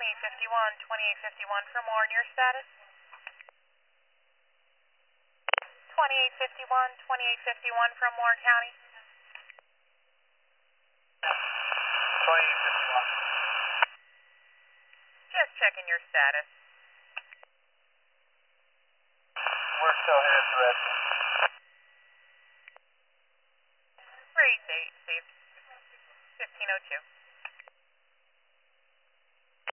2851 for more on your status. 2851 from Warren County. 2851. Just checking your status. We're still headed to Redmond. Race 8, saved 1502.